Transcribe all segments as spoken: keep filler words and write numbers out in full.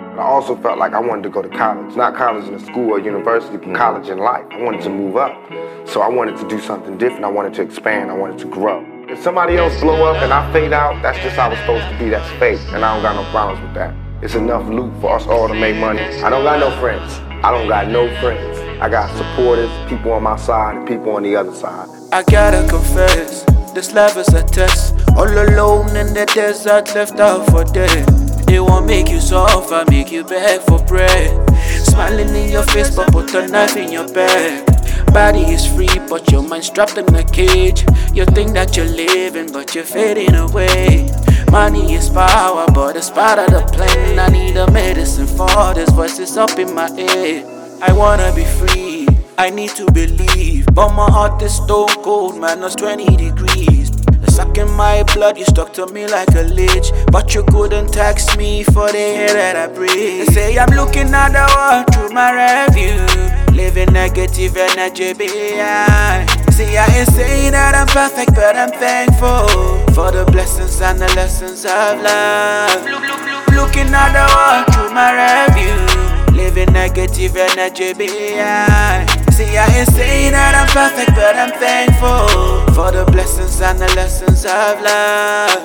But I also felt like I wanted to go to college. Not college in a school or university, but college in life. I wanted to move up. So I wanted to do something different. I wanted to expand. I wanted to grow. If somebody else blow up and I fade out, that's just how it's supposed to be. That's fate. And I don't got no problems with that. It's enough loot for us all to make money. I don't got no friends. I don't got no friends. I got supporters, people on my side, and people on the other side. I gotta confess, this life is a test. All alone in the desert, left out for dead. They won't make you suffer, make you beg for bread. Smiling in your face, but put a knife in your back. Body is free, but your mind's trapped in a cage. You think that you're living, but you're fading away. Money is power, but it's part of the plan. I need a medicine for this voices up in my head. I wanna be free, I need to believe, but my heart is stone cold, minus twenty degrees. The suck in my blood, you stuck to me like a leech, but you couldn't tax me for the air that I breathe. They say I'm looking at the world through my review, living negative energy behind. See, I ain't saying that I'm perfect, but I'm thankful for the blessings and the lessons I've learned. Looking at the world through my review, living negative energy behind. See, I ain't saying that I'm perfect, but I'm thankful for the blessings and the lessons I've learned.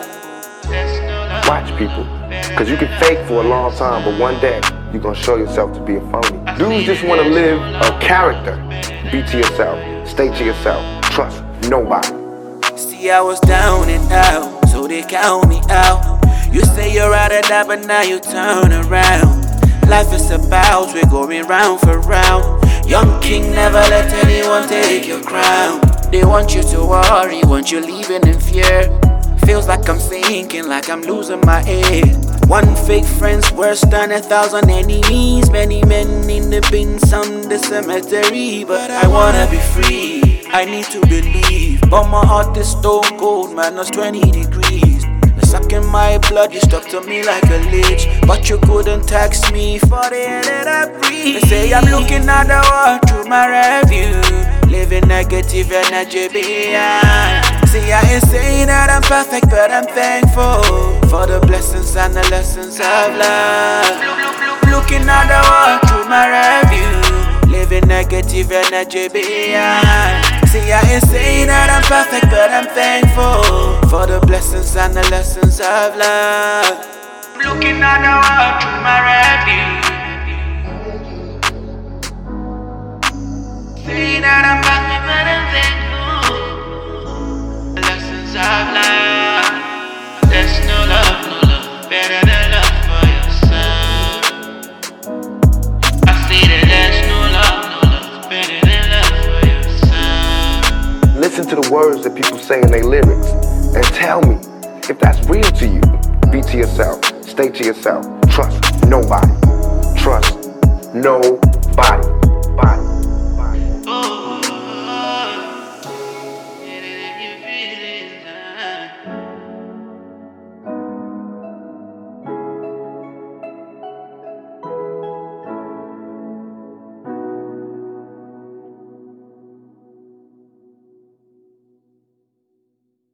Watch people, cause you can fake for a long time, but one day you're gonna show yourself to be a phony. Dudes just wanna live a character. Be to yourself, stay to yourself, trust nobody. See, I was down and out, so they count me out. You say you're out of that, but now you turn around. Life is about, we're going round for round. Young king, never let anyone take your crown. They want you to worry, want you leaving in fear. Feels like I'm sinking, like I'm losing my head. One fake friend's worse than a thousand enemies. Many men in the bin, some the cemetery. But I wanna be free, I need to believe, but my heart is stone cold, minus twenty degrees. The suck in my blood, you stuck to me like a leech, but you couldn't tax me for the air that I breathe. They say I'm looking at the world through my review, living negative energy behind. See, I ain't saying that I'm perfect, but I'm thankful for the blessings and the lessons I've learned. Looking at the world through my review, living negative energy behind. See, I ain't saying that I'm perfect, but I'm thankful for the blessings and the lessons I've learned. Looking at the world through my review, saying that I'm perfect, but I'm thankful. The lessons I've learned. There's no love, no love better than love for yourself. I see that there's no love, no love better than love for yourself. Listen to the words that people say in their lyrics and tell me if that's real to you. Be to yourself, stay to yourself, trust nobody, trust nobody.